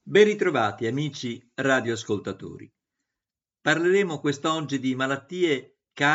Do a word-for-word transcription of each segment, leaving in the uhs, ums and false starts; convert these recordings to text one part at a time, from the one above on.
Ben ritrovati amici radioascoltatori. Parleremo quest'oggi di malattie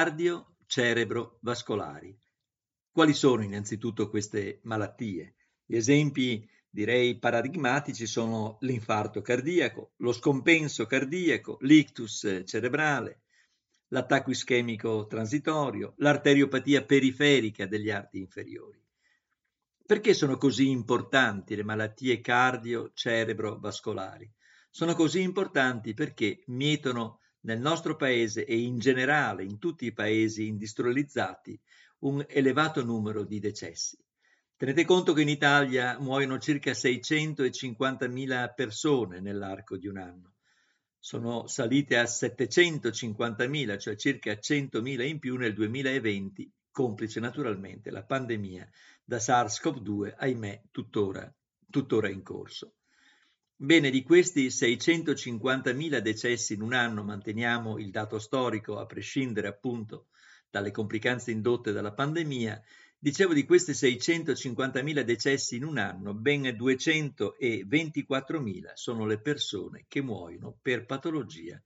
cardio-cerebrovascolari. Quali sono innanzitutto queste malattie? Gli esempi, direi paradigmatici, sono l'infarto cardiaco, lo scompenso cardiaco, l'ictus cerebrale, l'attacco ischemico transitorio, l'arteriopatia periferica degli arti inferiori. Perché sono così importanti le malattie cardio-cerebrovascolari? Sono così importanti perché mietono nel nostro paese e in generale in tutti i paesi industrializzati un elevato numero di decessi. Tenete conto che in Italia muoiono circa seicentocinquantamila persone nell'arco di un anno. Sono salite a settecentocinquantamila, cioè circa centomila in più nel duemilaventi, complice naturalmente la pandemia da SARS-CoV due, ahimè, tuttora, tuttora in corso. Bene, di questi seicentocinquantamila decessi in un anno, manteniamo il dato storico a prescindere appunto dalle complicanze indotte dalla pandemia, dicevo di questi seicentocinquantamila decessi in un anno, ben duecentoventiquattromila sono le persone che muoiono per patologia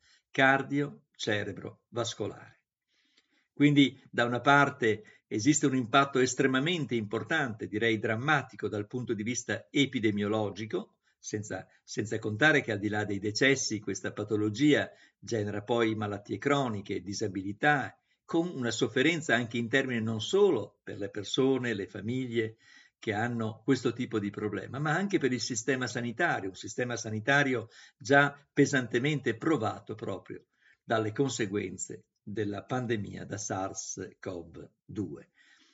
cardio-cerebrovascolare. Quindi da una parte esiste un impatto estremamente importante, direi drammatico dal punto di vista epidemiologico, senza, senza contare che al di là dei decessi questa patologia genera poi malattie croniche, disabilità, con una sofferenza anche in termini non solo per le persone, le famiglie che hanno questo tipo di problema, ma anche per il sistema sanitario, un sistema sanitario già pesantemente provato proprio dalle conseguenze della pandemia da SARS-CoV due.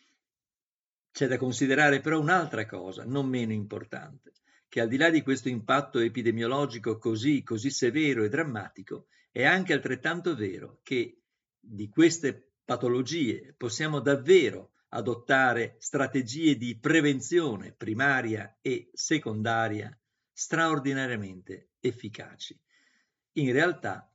C'è da considerare però un'altra cosa, non meno importante, che al di là di questo impatto epidemiologico così, così severo e drammatico, è anche altrettanto vero che di queste patologie possiamo davvero adottare strategie di prevenzione primaria e secondaria straordinariamente efficaci. In realtà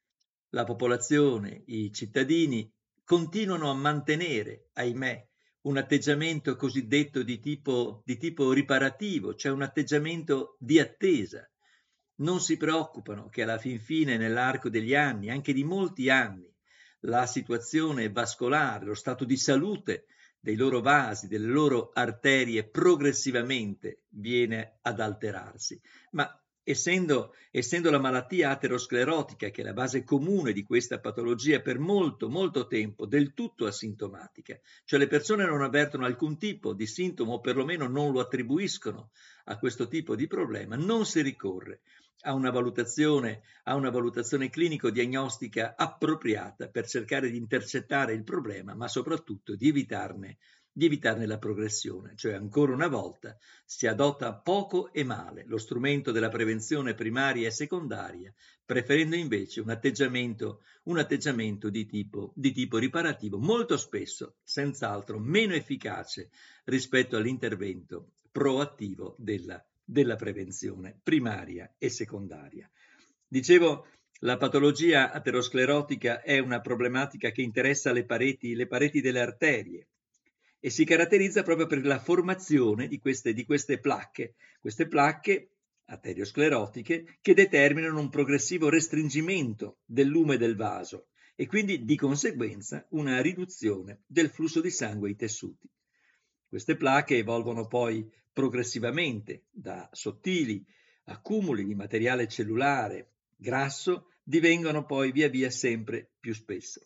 la popolazione, i cittadini, continuano a mantenere, ahimè, un atteggiamento cosiddetto di tipo, di tipo riparativo, cioè un atteggiamento di attesa. Non si preoccupano che alla fin fine, nell'arco degli anni, anche di molti anni, la situazione vascolare, lo stato di salute dei loro vasi, delle loro arterie progressivamente viene ad alterarsi. Ma Essendo, essendo la malattia aterosclerotica, che è la base comune di questa patologia, per molto, molto tempo del tutto asintomatica, cioè le persone non avvertono alcun tipo di sintomo o perlomeno non lo attribuiscono a questo tipo di problema, non si ricorre a una valutazione, a una valutazione clinico-diagnostica appropriata per cercare di intercettare il problema, ma soprattutto di evitarne di evitarne la progressione, cioè ancora una volta si adotta poco e male lo strumento della prevenzione primaria e secondaria, preferendo invece un atteggiamento, un atteggiamento di tipo, di tipo riparativo, molto spesso, senz'altro, meno efficace rispetto all'intervento proattivo della, della prevenzione primaria e secondaria. Dicevo, la patologia aterosclerotica è una problematica che interessa le pareti, le pareti delle arterie, e si caratterizza proprio per la formazione di queste, di queste placche, queste placche arteriosclerotiche che determinano un progressivo restringimento del lume del vaso e quindi di conseguenza una riduzione del flusso di sangue ai tessuti. Queste placche evolvono poi progressivamente da sottili accumuli di materiale cellulare grasso, divengono poi via via sempre più spesso.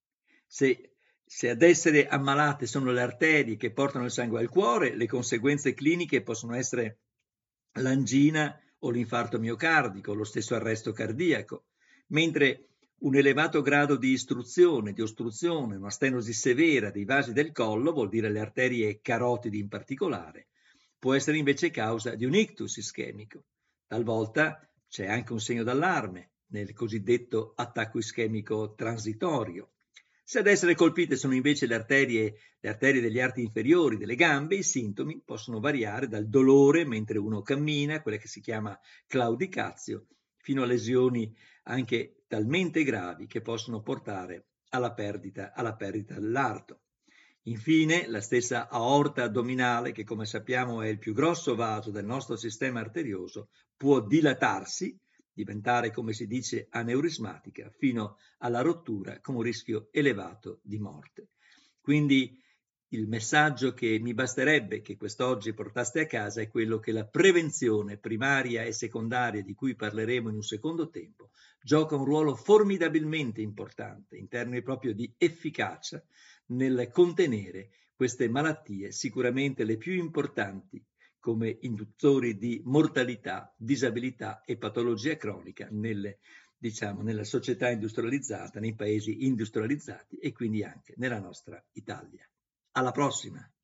Se Se ad essere ammalate sono le arterie che portano il sangue al cuore, le conseguenze cliniche possono essere l'angina o l'infarto miocardico, lo stesso arresto cardiaco, mentre un elevato grado di istruzione, di ostruzione, una stenosi severa dei vasi del collo, vuol dire le arterie carotidi in particolare, può essere invece causa di un ictus ischemico. Talvolta c'è anche un segno d'allarme nel cosiddetto attacco ischemico transitorio. Se ad essere colpite sono invece le arterie, le arterie degli arti inferiori delle gambe, i sintomi possono variare dal dolore mentre uno cammina, quella che si chiama claudicatio, fino a lesioni anche talmente gravi che possono portare alla perdita, alla perdita dell'arto. Infine, la stessa aorta addominale, che come sappiamo è il più grosso vaso del nostro sistema arterioso, può dilatarsi, diventare, come si dice, aneurismatica, fino alla rottura con un rischio elevato di morte. Quindi il messaggio che mi basterebbe che quest'oggi portaste a casa è quello che la prevenzione primaria e secondaria, di cui parleremo in un secondo tempo, gioca un ruolo formidabilmente importante in termini proprio di efficacia nel contenere queste malattie, sicuramente le più importanti come induttori di mortalità, disabilità e patologia cronica nelle, diciamo, nella società industrializzata, nei paesi industrializzati e quindi anche nella nostra Italia. Alla prossima!